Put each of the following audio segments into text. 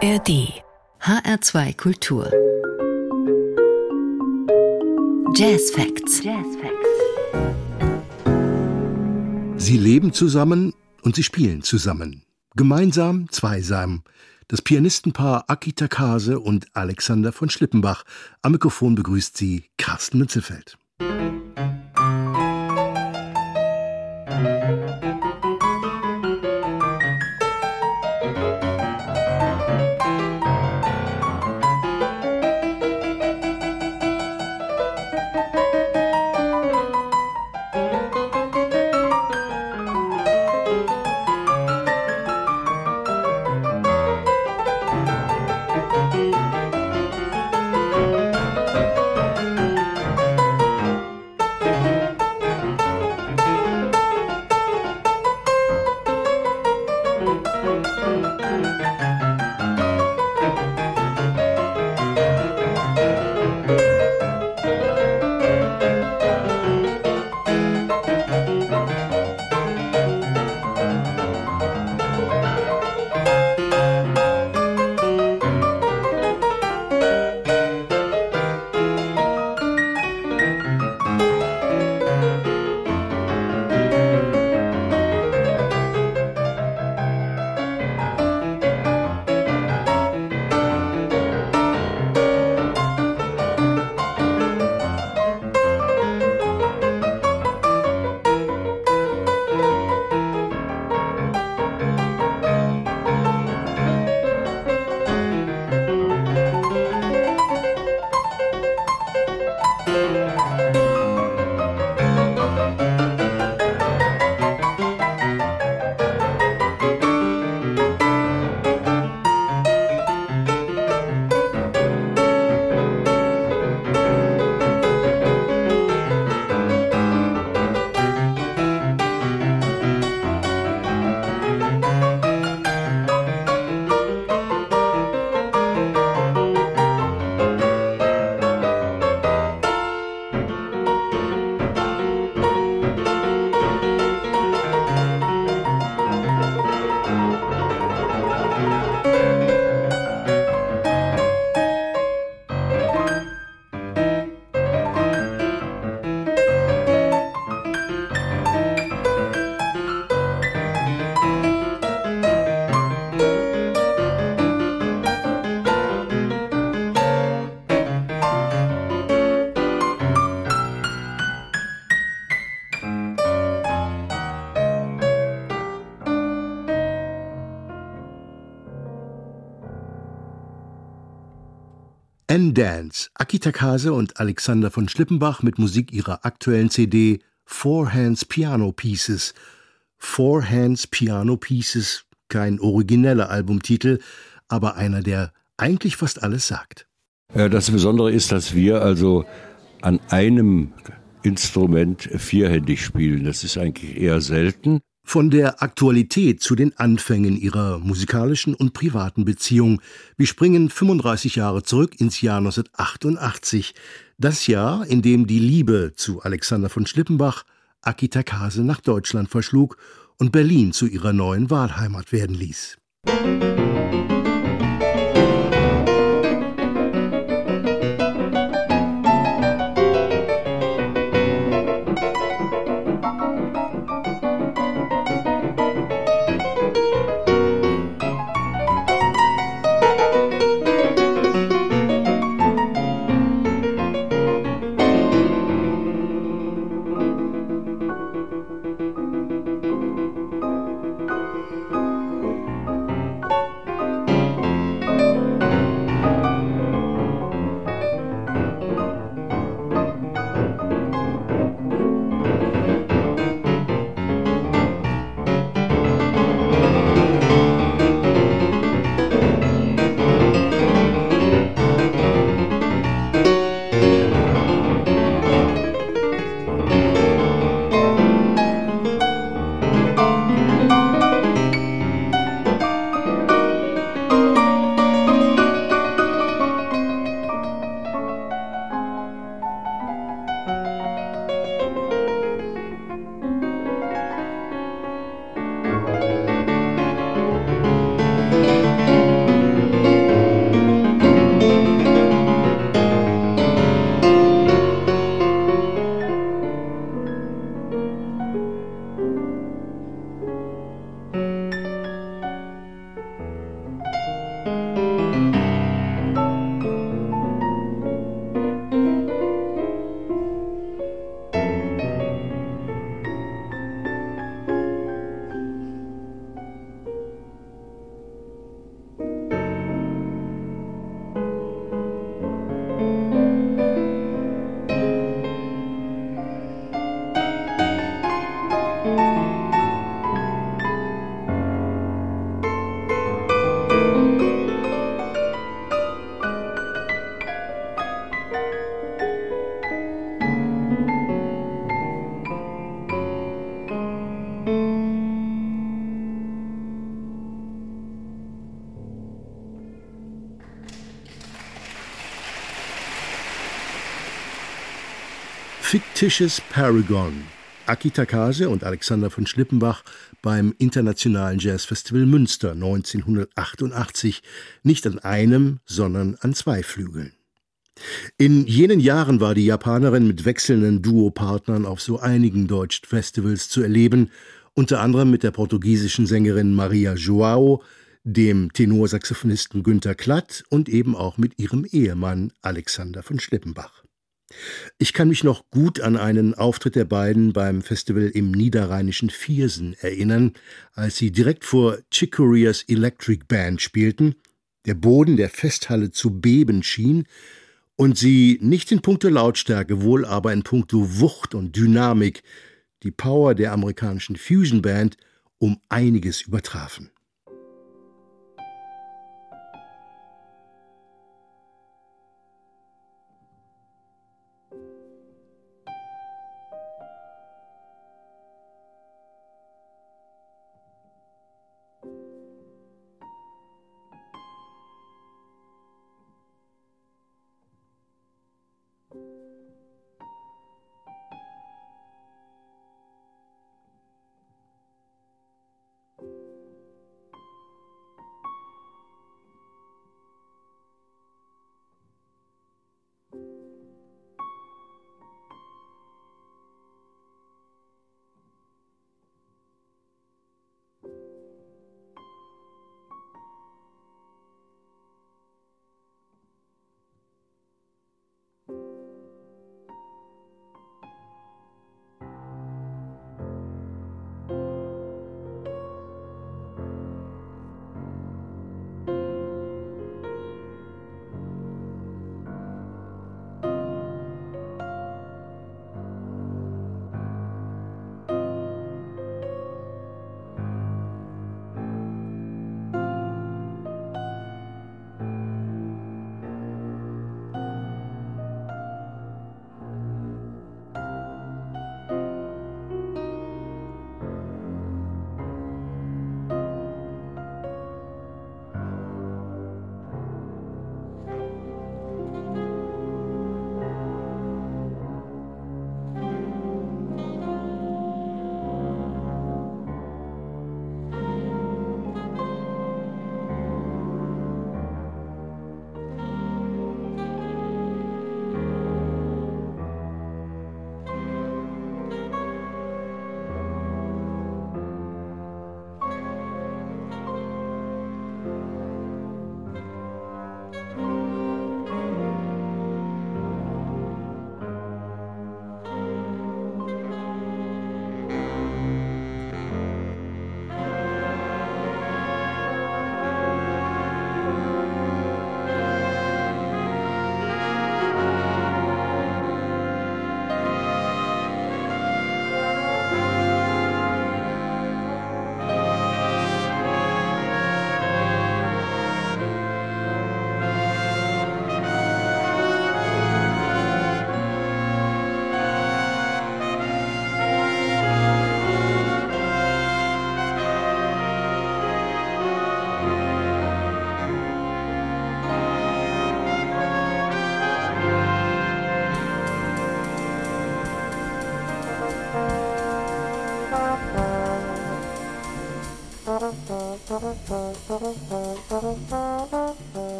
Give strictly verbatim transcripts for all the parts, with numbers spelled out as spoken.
A R D H R zwei Kultur Jazz Facts. Jazz Facts. Sie leben zusammen und sie spielen zusammen. Gemeinsam, zweisam. Das Pianistenpaar Aki Takase und Alexander von Schlippenbach. Am Mikrofon begrüßt sie Carsten Mützelfeld. N-Dance, Aki Takase und Alexander von Schlippenbach mit Musik ihrer aktuellen C D Four Hands Piano Pieces. Four Hands Piano Pieces, kein origineller Albumtitel, aber einer, der eigentlich fast alles sagt. Das Besondere ist, dass wir also an einem Instrument vierhändig spielen. Das ist eigentlich eher selten. Von der Aktualität zu den Anfängen ihrer musikalischen und privaten Beziehung. Wir springen fünfunddreißig Jahre zurück ins Jahr neunzehnhundertachtundachtzig. Das Jahr, in dem die Liebe zu Alexander von Schlippenbach Aki Takase nach Deutschland verschlug und Berlin zu ihrer neuen Wahlheimat werden ließ. Fictitious Paragon. Aki Takase und Alexander von Schlippenbach beim Internationalen Jazzfestival Münster neunzehnhundertachtundachtzig, nicht an einem, sondern an zwei Flügeln. In jenen Jahren war die Japanerin mit wechselnden Duopartnern auf so einigen deutschen Festivals zu erleben, unter anderem mit der portugiesischen Sängerin Maria Joao, dem Tenorsaxophonisten Günter Klatt und eben auch mit ihrem Ehemann Alexander von Schlippenbach. Ich kann mich noch gut an einen Auftritt der beiden beim Festival im niederrheinischen Viersen erinnern, als sie direkt vor Chick Coreas Electric Band spielten, der Boden der Festhalle zu beben schien und sie nicht in puncto Lautstärke, wohl aber in puncto Wucht und Dynamik die Power der amerikanischen Fusion Band um einiges übertrafen.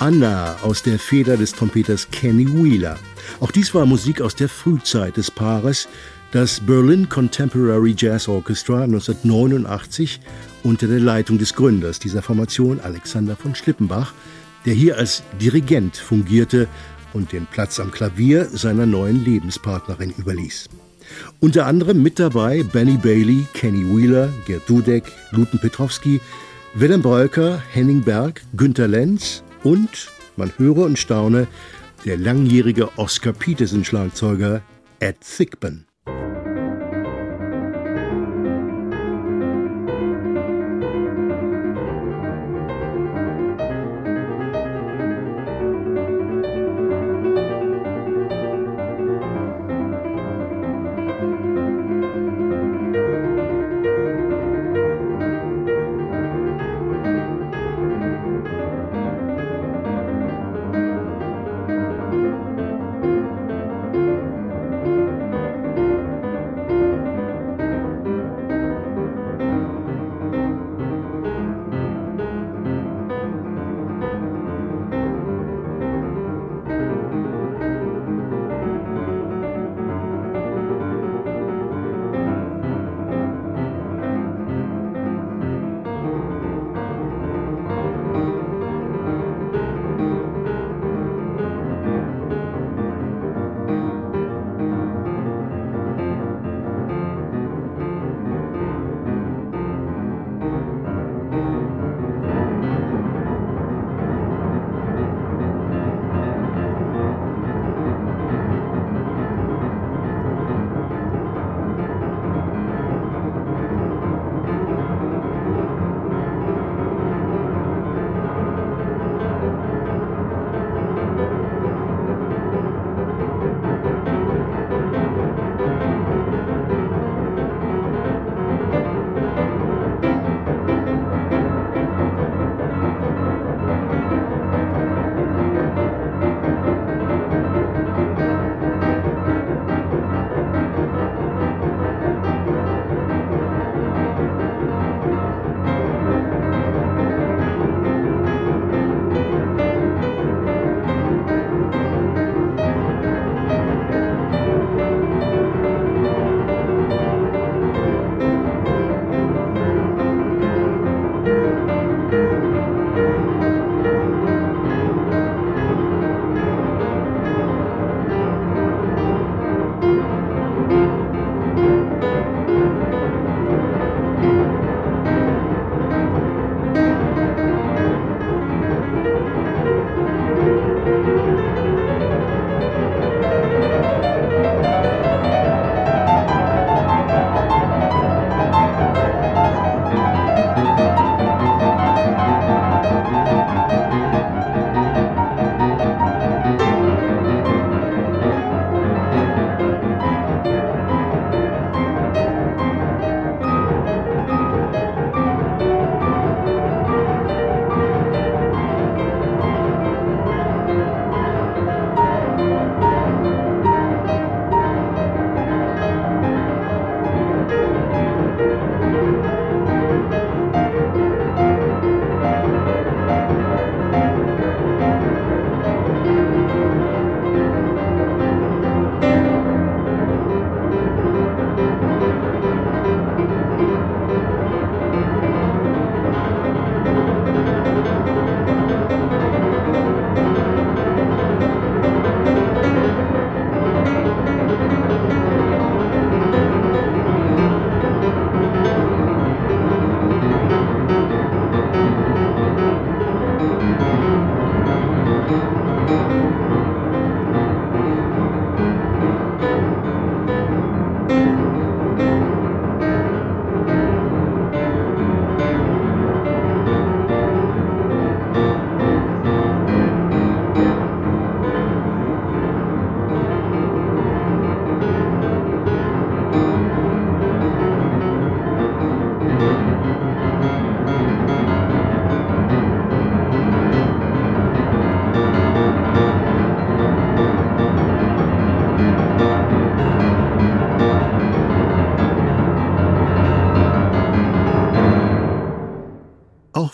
Anna aus der Feder des Trompeters Kenny Wheeler. Auch dies war Musik aus der Frühzeit des Paares, das Berlin Contemporary Jazz Orchestra neunzehnhundertneunundachtzig unter der Leitung des Gründers dieser Formation, Alexander von Schlippenbach, der hier als Dirigent fungierte und den Platz am Klavier seiner neuen Lebenspartnerin überließ. Unter anderem mit dabei Benny Bailey, Kenny Wheeler, Gerd Dudek, Luten Petrowski, Willem Breuker, Henning Berg, Günter Lenz und, man höre und staune, der langjährige Oscar Peterson-Schlagzeuger Ed Thigpen.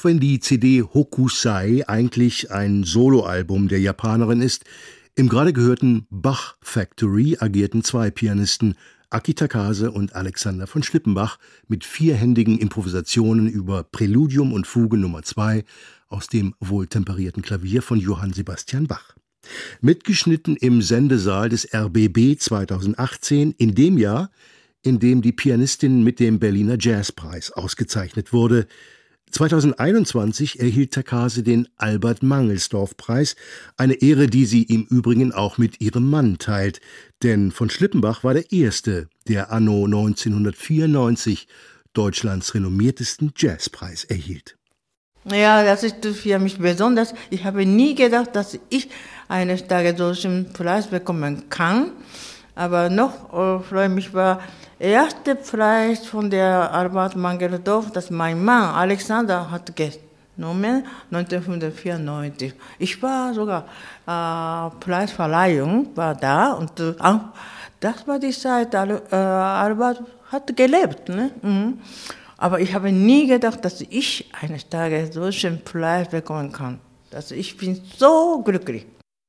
Auch wenn die C D Hokusai eigentlich ein Soloalbum der Japanerin ist, im gerade gehörten Bach Factory agierten zwei Pianisten, Aki Takase und Alexander von Schlippenbach, mit vierhändigen Improvisationen über Präludium und Fuge Nummer zwei aus dem wohltemperierten Klavier von Johann Sebastian Bach. Mitgeschnitten im Sendesaal des R B B zweitausendachtzehn, in dem Jahr, in dem die Pianistin mit dem Berliner Jazzpreis ausgezeichnet wurde. zweitausendeinundzwanzig erhielt Takase den Albert-Mangelsdorff-Preis, eine Ehre, die sie im Übrigen auch mit ihrem Mann teilt, denn von Schlippenbach war der erste, der anno neunzehnhundertvierundneunzig Deutschlands renommiertesten Jazzpreis erhielt. Ja, das ist für mich besonders. Ich habe nie gedacht, dass ich eines Tages solchen Preis bekommen kann. Aber noch äh, freue mich war der erste Preis von der Albert Mangelsdorff, das mein Mann Alexander hat genommen, neunzehnhundertvierundneunzig. Ich war sogar äh, Preisverleihung war da und äh, das war die Zeit, äh, Albert hat gelebt, ne? Mhm. Aber ich habe nie gedacht, dass ich eines Tages solchen Preis bekommen kann. Also ich bin so glücklich.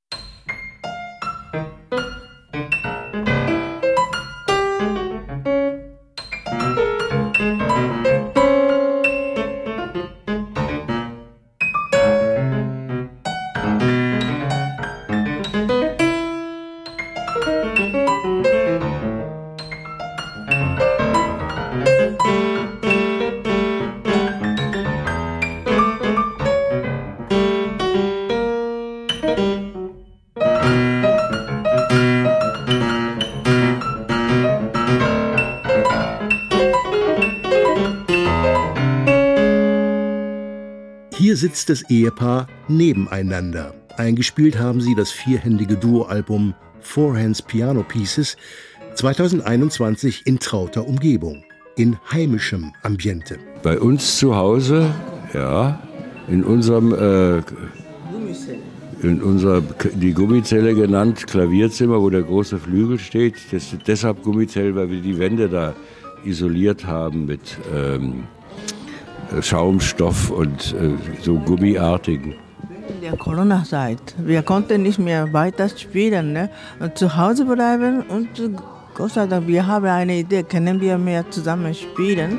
Hier sitzt das Ehepaar nebeneinander. Eingespielt haben sie das vierhändige Duoalbum Four Hands Piano Pieces zweitausendeinundzwanzig in trauter Umgebung, in heimischem Ambiente. Bei uns zu Hause, ja, in unserem, äh, in unserer, die Gummizelle genannt, Klavierzimmer, wo der große Flügel steht. Das ist deshalb Gummizelle, weil wir die Wände da isoliert haben mit ähm, Schaumstoff und äh, so gummiartigen. In der Corona-Zeit, wir konnten nicht mehr weiter spielen, ne? Und zu Hause bleiben und Gott sei Dank, wir haben eine Idee, können wir mehr zusammen spielen.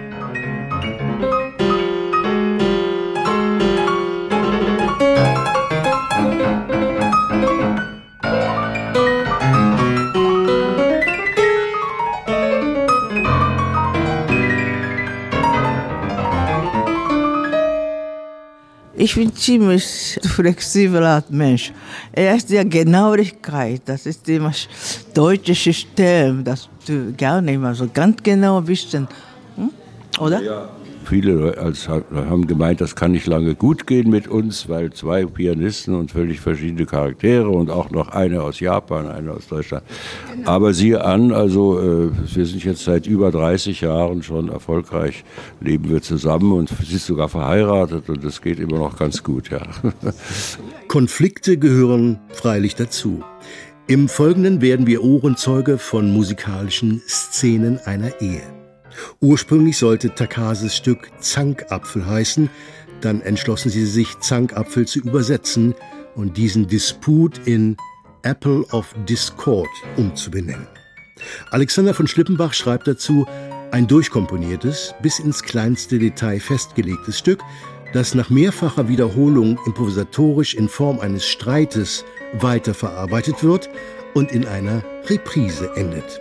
Ich bin ziemlich flexibler Mensch. Er ist der Genauigkeit, das ist immer deutsche System, das du gerne immer so ganz genau wissen, hm? Oder? Ja. Viele haben gemeint, das kann nicht lange gut gehen mit uns, weil zwei Pianisten und völlig verschiedene Charaktere und auch noch eine aus Japan, eine aus Deutschland. Genau. Aber siehe an, also wir sind jetzt seit über dreißig Jahren schon erfolgreich, leben wir zusammen und sie ist sogar verheiratet und das geht immer noch ganz gut, ja. Konflikte gehören freilich dazu. Im Folgenden werden wir Ohrenzeuge von musikalischen Szenen einer Ehe. Ursprünglich sollte Takases Stück Zankapfel heißen, dann entschlossen sie sich, Zankapfel zu übersetzen und diesen Disput in Apple of Discord umzubenennen. Alexander von Schlippenbach schreibt dazu ein durchkomponiertes, bis ins kleinste Detail festgelegtes Stück, das nach mehrfacher Wiederholung improvisatorisch in Form eines Streites weiterverarbeitet wird und in einer Reprise endet.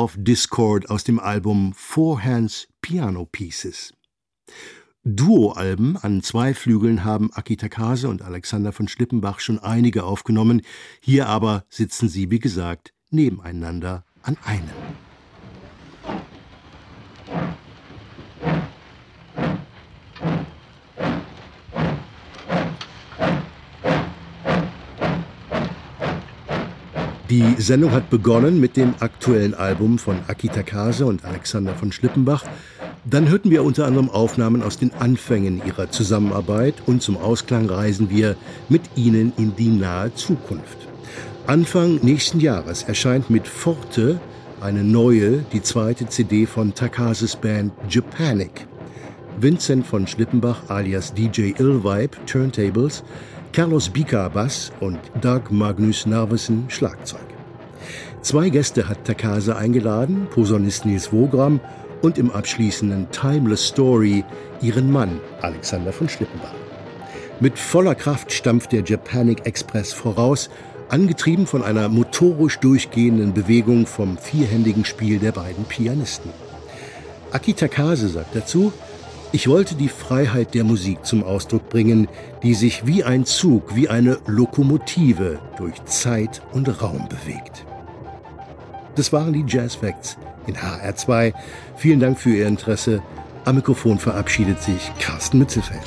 auf Discord aus dem Album Four Hands Piano Pieces. Duo-Alben an zwei Flügeln haben Aki Takase und Alexander von Schlippenbach schon einige aufgenommen. Hier aber sitzen sie, wie gesagt, nebeneinander an einem. Die Sendung hat begonnen mit dem aktuellen Album von Aki Takase und Alexander von Schlippenbach. Dann hörten wir unter anderem Aufnahmen aus den Anfängen ihrer Zusammenarbeit und zum Ausklang reisen wir mit ihnen in die nahe Zukunft. Anfang nächsten Jahres erscheint mit Forte eine neue, die zweite C D von Takases Band Japanic. Vincent von Schlippenbach alias D J Illvibe Turntables, Carlos Bica Bass und Doug Magnus Narvesen Schlagzeug. Zwei Gäste hat Takase eingeladen, Posaunist Nils Wogram und im abschließenden Timeless Story ihren Mann Alexander von Schlippenbach. Mit voller Kraft stampft der Japanic Express voraus, angetrieben von einer motorisch durchgehenden Bewegung vom vierhändigen Spiel der beiden Pianisten. Aki Takase sagt dazu: Ich wollte die Freiheit der Musik zum Ausdruck bringen, die sich wie ein Zug, wie eine Lokomotive durch Zeit und Raum bewegt. Das waren die Jazz Facts in H R zwei. Vielen Dank für Ihr Interesse. Am Mikrofon verabschiedet sich Carsten Mützelfeld.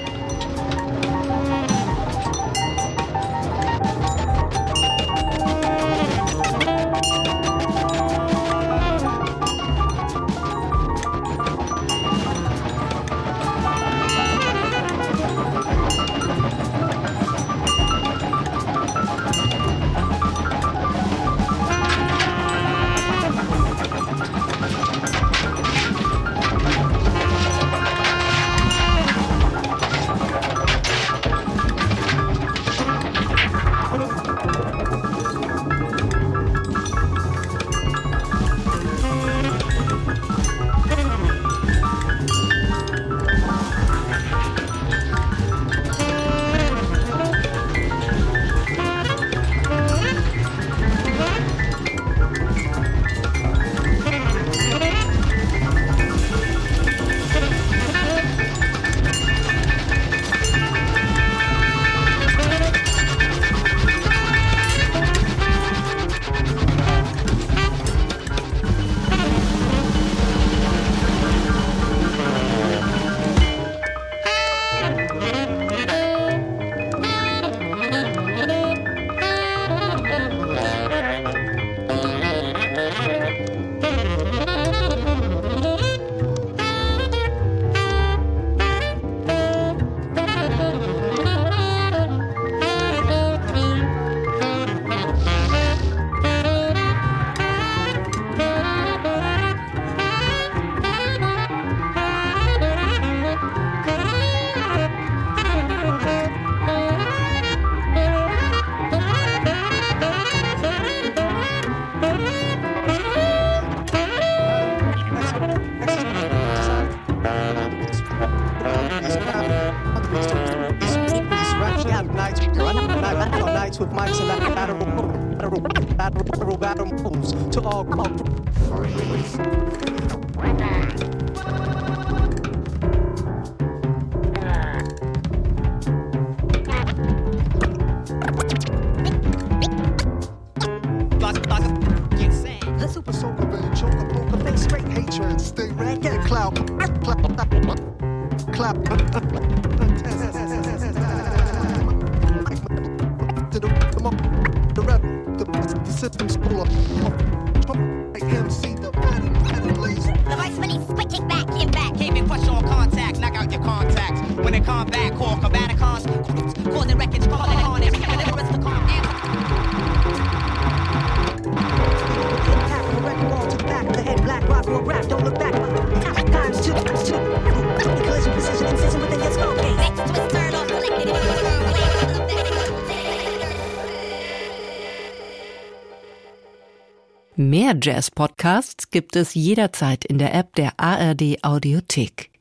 With mics and lateral, lateral, lateral moves to all come. The super soaker, really choker, poker face, straight hatred, stay red, get a cloud, clap, clap, clap. The system's full of M C, the the vice police, quick kick back, get back. Came in, crush all contact, knock out your contacts. When they come back, call combaticons, causing wreckage, calling it on it. Deliverance to calm down. Impact the record wall to the back of the head, black rock will rap, don't look back. Times two, times two. Collision, precision, incision within your skull case. Next twist, turn off, collected. Mehr Jazz-Podcasts gibt es jederzeit in der App der A R D Audiothek.